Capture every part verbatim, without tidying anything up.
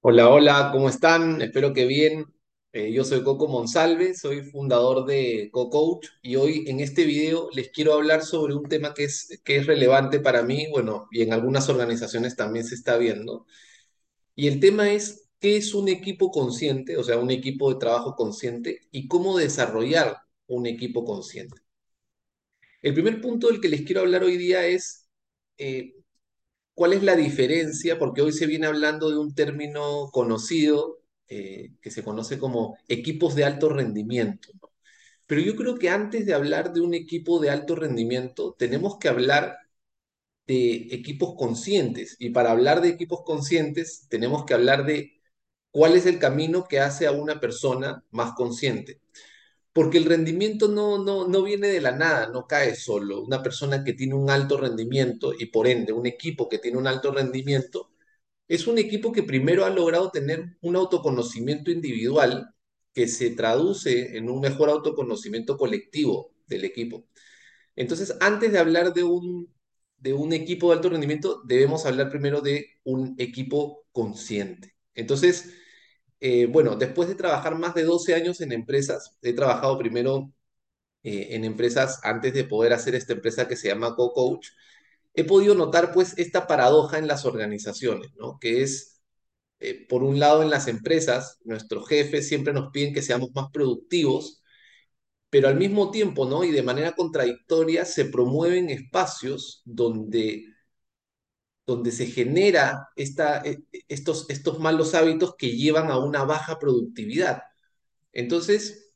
Hola, hola, ¿cómo están? Espero que bien. Eh, yo soy Coco Monsalve, soy fundador de CoCoach y hoy en este video les quiero hablar sobre un tema que es, que es relevante para mí, bueno, y en algunas organizaciones también se está viendo. Y el tema es, ¿qué es un equipo consciente? O sea, un equipo de trabajo consciente y cómo desarrollar un equipo consciente. El primer punto del que les quiero hablar hoy día es eh, ¿cuál es la diferencia? Porque hoy se viene hablando de un término conocido eh, que se conoce como equipos de alto rendimiento, ¿no? Pero yo creo que antes de hablar de un equipo de alto rendimiento, tenemos que hablar de equipos conscientes. Y para hablar de equipos conscientes, tenemos que hablar de cuál es el camino que hace a una persona más consciente. Porque el rendimiento no, no, no viene de la nada, no cae solo. Una persona que tiene un alto rendimiento y por ende un equipo que tiene un alto rendimiento es un equipo que primero ha logrado tener un autoconocimiento individual que se traduce en un mejor autoconocimiento colectivo del equipo. Entonces, antes de hablar de un, de un equipo de alto rendimiento, debemos hablar primero de un equipo consciente. Entonces, eh, bueno, después de trabajar más de doce años en empresas, he trabajado primero eh, en empresas antes de poder hacer esta empresa que se llama CoCoach. He podido notar pues esta paradoja en las organizaciones, ¿no? Que es eh, por un lado, en las empresas, nuestros jefes siempre nos piden que seamos más productivos, pero al mismo tiempo, ¿no? Y de manera contradictoria, se promueven espacios donde, donde se genera esta, eh, estos, estos malos hábitos que llevan a una baja productividad. Entonces,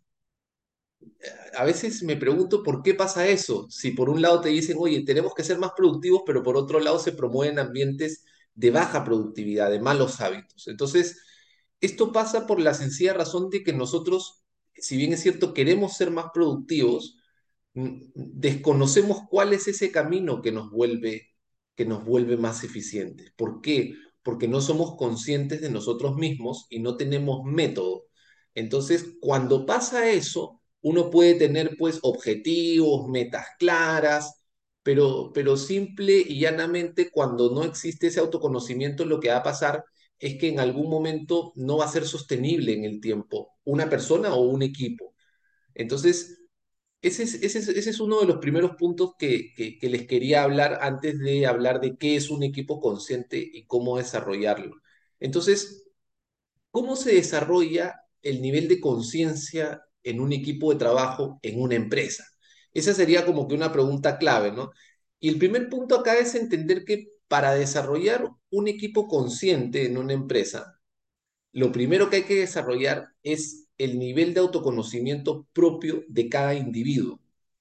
a veces me pregunto por qué pasa eso. Si por un lado te dicen, oye, tenemos que ser más productivos, pero por otro lado se promueven ambientes de baja productividad, de malos hábitos. Entonces, esto pasa por la sencilla razón de que nosotros, si bien es cierto, queremos ser más productivos, mm, desconocemos cuál es ese camino que nos vuelve, que nos vuelve más eficientes. ¿Por qué? Porque no somos conscientes de nosotros mismos y no tenemos método. Entonces, cuando pasa eso, uno puede tener pues objetivos, metas claras, pero, pero simple y llanamente cuando no existe ese autoconocimiento, lo que va a pasar es que en algún momento no va a ser sostenible en el tiempo una persona o un equipo. Entonces, ese es, ese es, ese es uno de los primeros puntos que, que, que les quería hablar antes de hablar de qué es un equipo consciente y cómo desarrollarlo. Entonces, ¿cómo se desarrolla el nivel de conciencia en un equipo de trabajo, en una empresa? Esa sería como que una pregunta clave, ¿no? Y el primer punto acá es entender que para desarrollar un equipo consciente en una empresa, lo primero que hay que desarrollar es el nivel de autoconocimiento propio de cada individuo.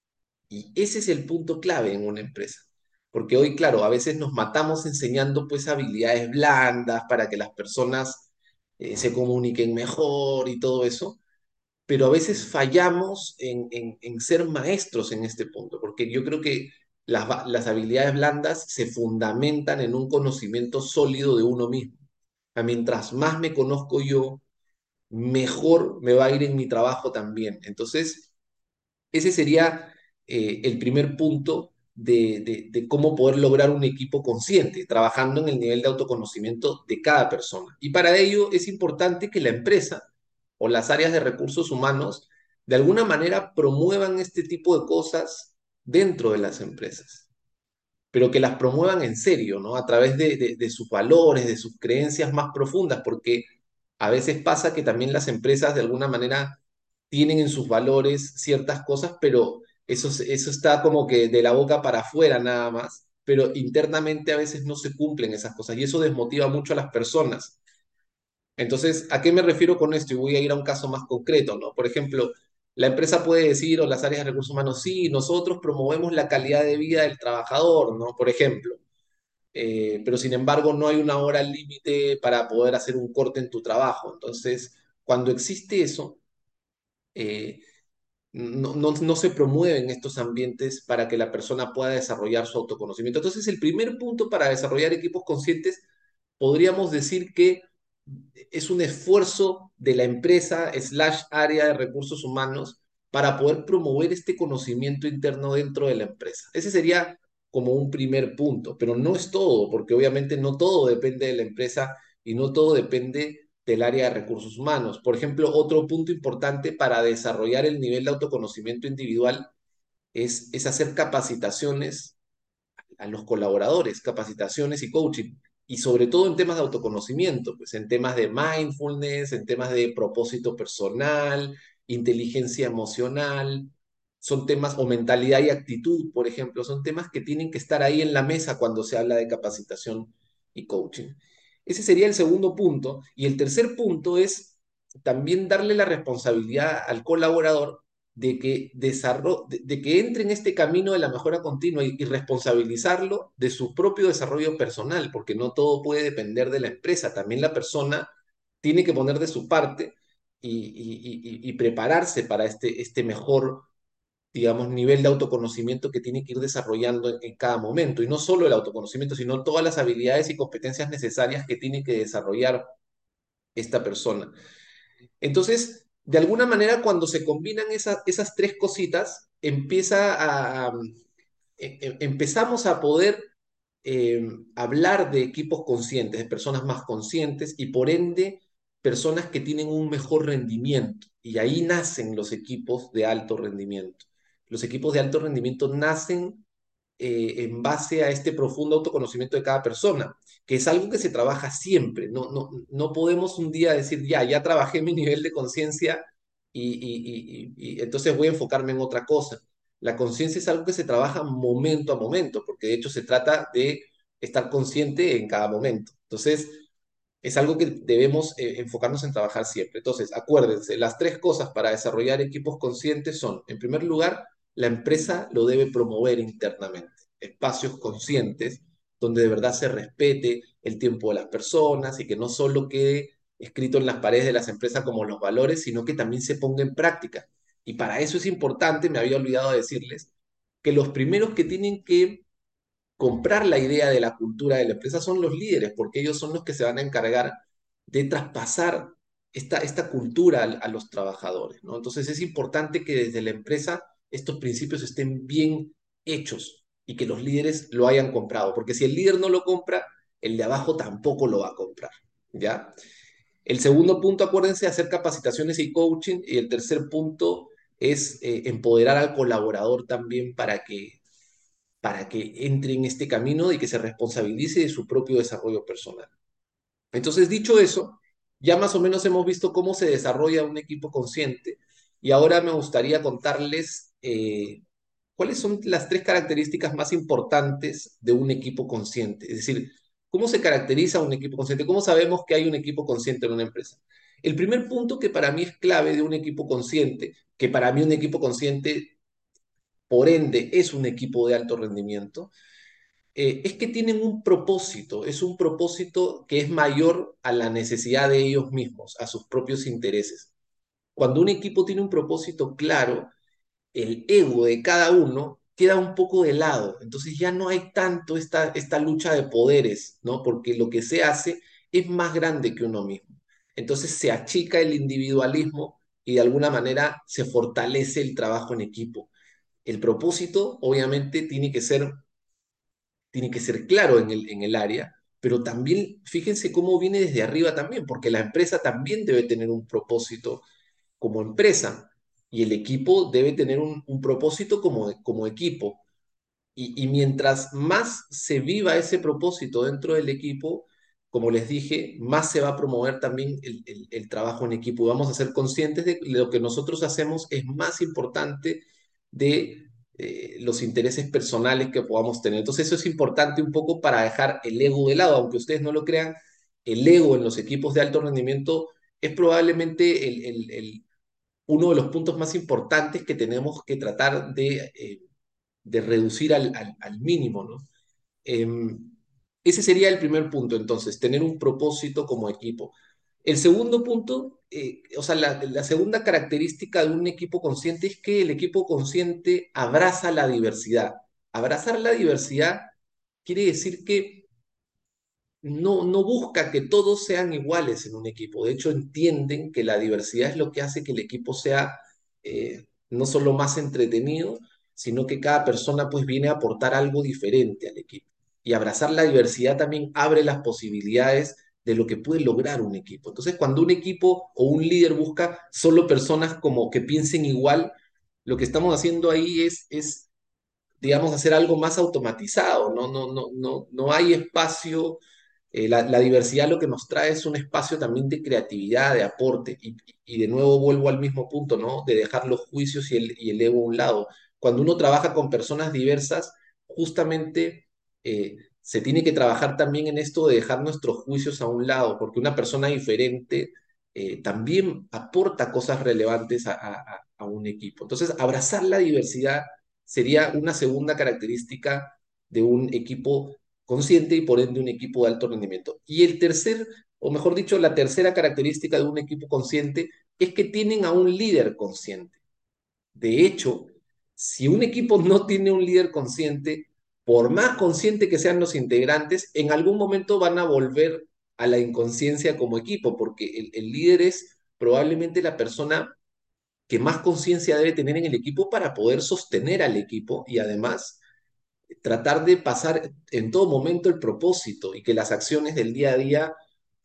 Y ese es el punto clave en una empresa. Porque hoy, claro, a veces nos matamos enseñando pues habilidades blandas para que las personas eh, se comuniquen mejor y todo eso, pero a veces fallamos en, en, en ser maestros en este punto, porque yo creo que las, va- las habilidades blandas se fundamentan en un conocimiento sólido de uno mismo. A mientras más me conozco yo, mejor me va a ir en mi trabajo también. Entonces, ese sería eh, el primer punto de, de, de cómo poder lograr un equipo consciente, trabajando en el nivel de autoconocimiento de cada persona. Y para ello es importante que la empresa o las áreas de recursos humanos de alguna manera promuevan este tipo de cosas dentro de las empresas, pero que las promuevan en serio, ¿no? A través de, de, de sus valores, de sus creencias más profundas, porque a veces pasa que también las empresas de alguna manera tienen en sus valores ciertas cosas, pero eso, eso está como que de la boca para afuera nada más, pero internamente a veces no se cumplen esas cosas y eso desmotiva mucho a las personas. Entonces, ¿a qué me refiero con esto? Y voy a ir a un caso más concreto, ¿no? Por ejemplo, la empresa puede decir, o las áreas de recursos humanos, sí, nosotros promovemos la calidad de vida del trabajador, ¿no? Por ejemplo, eh, pero sin embargo no hay una hora límite para poder hacer un corte en tu trabajo. Entonces, cuando existe eso, eh, no, no, no se promueven estos ambientes para que la persona pueda desarrollar su autoconocimiento. Entonces, el primer punto para desarrollar equipos conscientes, podríamos decir que es un esfuerzo de la empresa slash área de recursos humanos para poder promover este conocimiento interno dentro de la empresa. Ese sería como un primer punto, pero no es todo, porque obviamente no todo depende de la empresa y no todo depende del área de recursos humanos. Por ejemplo, otro punto importante para desarrollar el nivel de autoconocimiento individual es, es hacer capacitaciones a los colaboradores, capacitaciones y coaching, y sobre todo en temas de autoconocimiento, pues en temas de mindfulness, en temas de propósito personal, inteligencia emocional, son temas, o mentalidad y actitud, por ejemplo, son temas que tienen que estar ahí en la mesa cuando se habla de capacitación y coaching. Ese sería el segundo punto. Y el tercer punto es también darle la responsabilidad al colaborador de que, desarro de, de que entre en este camino de la mejora continua y, y responsabilizarlo de su propio desarrollo personal, porque no todo puede depender de la empresa, también la persona tiene que poner de su parte y, y, y, y prepararse para este, este mejor, digamos, nivel de autoconocimiento que tiene que ir desarrollando en, en cada momento. Y no solo el autoconocimiento, sino todas las habilidades y competencias necesarias que tiene que desarrollar esta persona. Entonces, de alguna manera, cuando se combinan esa- esas tres cositas, empieza a, a- e- e- empezamos a poder eh, hablar de equipos conscientes, de personas más conscientes y por ende personas que tienen un mejor rendimiento. Y ahí nacen los equipos de alto rendimiento. Los equipos de alto rendimiento nacen eh, en base a este profundo autoconocimiento de cada persona, que es algo que se trabaja siempre. No, no, no podemos un día decir, ya, ya trabajé mi nivel de conciencia y, y, y, y entonces voy a enfocarme en otra cosa. La conciencia es algo que se trabaja momento a momento, porque de hecho se trata de estar consciente en cada momento. Entonces, es algo que debemos eh, enfocarnos en trabajar siempre. Entonces, acuérdense, las tres cosas para desarrollar equipos conscientes son, en primer lugar, la empresa lo debe promover internamente, espacios conscientes donde de verdad se respete el tiempo de las personas y que no solo quede escrito en las paredes de las empresas como los valores, sino que también se ponga en práctica. Y para eso es importante, me había olvidado decirles, que los primeros que tienen que comprar la idea de la cultura de la empresa son los líderes, porque ellos son los que se van a encargar de traspasar esta, esta cultura a, a los trabajadores, ¿no? Entonces es importante que desde la empresa estos principios estén bien hechos y que los líderes lo hayan comprado, porque si el líder no lo compra, el de abajo tampoco lo va a comprar, ¿ya? El segundo punto, acuérdense, hacer capacitaciones y coaching, y el tercer punto es eh, empoderar al colaborador también para que para que entre en este camino y que se responsabilice de su propio desarrollo personal. Entonces, dicho eso, ya más o menos hemos visto cómo se desarrolla un equipo consciente y ahora me gustaría contarles eh, cuáles son las tres características más importantes de un equipo consciente. Es decir, ¿cómo se caracteriza un equipo consciente? ¿Cómo sabemos que hay un equipo consciente en una empresa? El primer punto que para mí es clave de un equipo consciente, que para mí un equipo consciente, por ende, es un equipo de alto rendimiento, eh, es que tienen un propósito, es un propósito que es mayor a la necesidad de ellos mismos, a sus propios intereses. Cuando un equipo tiene un propósito claro, el ego de cada uno queda un poco de lado, entonces ya no hay tanto esta, esta lucha de poderes, ¿no? Porque lo que se hace es más grande que uno mismo. Entonces se achica el individualismo y de alguna manera se fortalece el trabajo en equipo. El propósito, obviamente, tiene que ser tiene que ser claro en el, en el área, pero también fíjense cómo viene desde arriba también, porque la empresa también debe tener un propósito como empresa y el equipo debe tener un, un propósito como, como equipo. Y, y mientras más se viva ese propósito dentro del equipo, como les dije, más se va a promover también el, el, el trabajo en equipo. Y vamos a ser conscientes de que lo que nosotros hacemos es más importante de eh, los intereses personales que podamos tener. Entonces eso es importante un poco para dejar el ego de lado, aunque ustedes no lo crean, el ego en los equipos de alto rendimiento es probablemente el, el, el, uno de los puntos más importantes que tenemos que tratar de... Eh, de reducir al, al, al mínimo, ¿no? Eh, ese sería el primer punto, entonces, tener un propósito como equipo. El segundo punto, eh, o sea, la, la segunda característica de un equipo consciente es que el equipo consciente abraza la diversidad. Abrazar la diversidad quiere decir que no, no busca que todos sean iguales en un equipo. De hecho, entienden que la diversidad es lo que hace que el equipo sea eh, no solo más entretenido, sino que cada persona pues viene a aportar algo diferente al equipo. Y abrazar la diversidad también abre las posibilidades de lo que puede lograr un equipo. Entonces, cuando un equipo o un líder busca solo personas como que piensen igual, lo que estamos haciendo ahí es, es digamos, hacer algo más automatizado, no, no, no, no, no hay espacio. Eh, la, la diversidad lo que nos trae es un espacio también de creatividad, de aporte, y, y de nuevo vuelvo al mismo punto, ¿no? De dejar los juicios y el, y el ego a un lado. Cuando uno trabaja con personas diversas, justamente eh, se tiene que trabajar también en esto de dejar nuestros juicios a un lado, porque una persona diferente eh, también aporta cosas relevantes a, a, a un equipo. Entonces, abrazar la diversidad sería una segunda característica de un equipo consciente y por ende un equipo de alto rendimiento. Y el tercer, o mejor dicho, la tercera característica de un equipo consciente es que tienen a un líder consciente. De hecho, si un equipo no tiene un líder consciente, por más consciente que sean los integrantes, en algún momento van a volver a la inconsciencia como equipo, porque el, el líder es probablemente la persona que más conciencia debe tener en el equipo para poder sostener al equipo y además tratar de pasar en todo momento el propósito y que las acciones del día a día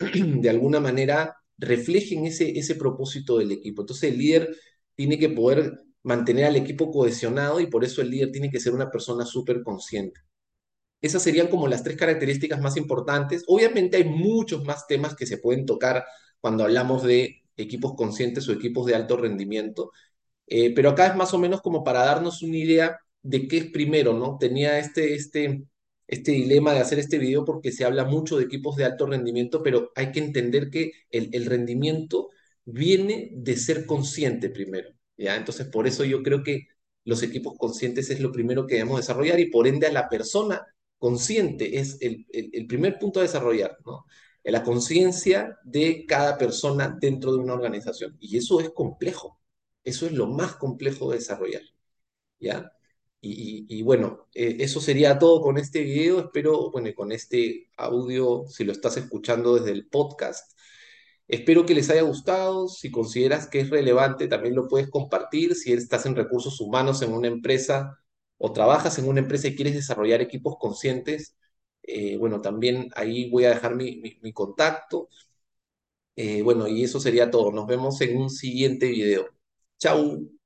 de alguna manera reflejen ese, ese propósito del equipo. Entonces el líder tiene que poder mantener al equipo cohesionado y por eso el líder tiene que ser una persona súper consciente. Esas serían como las tres características más importantes. Obviamente hay muchos más temas que se pueden tocar cuando hablamos de equipos conscientes o equipos de alto rendimiento. Eh, pero acá es más o menos como para darnos una idea de qué es primero, ¿no? Tenía este, este, este dilema de hacer este video porque se habla mucho de equipos de alto rendimiento, pero hay que entender que el, el rendimiento viene de ser consciente primero, ¿ya? Entonces, por eso yo creo que los equipos conscientes es lo primero que debemos desarrollar y por ende a la persona consciente es el, el, el primer punto a desarrollar, ¿no? La conciencia de cada persona dentro de una organización. Y eso es complejo. Eso es lo más complejo de desarrollar, ¿ya? Y, y- y bueno, eh, eso sería todo con este video. Espero, bueno, y con este audio, si lo estás escuchando desde el podcast, espero que les haya gustado. Si consideras que es relevante, también lo puedes compartir. Si estás en recursos humanos en una empresa o trabajas en una empresa y quieres desarrollar equipos conscientes, eh, bueno, también ahí voy a dejar mi, mi mi contacto. Eh, bueno, y eso sería todo. Nos vemos en un siguiente video. Chau.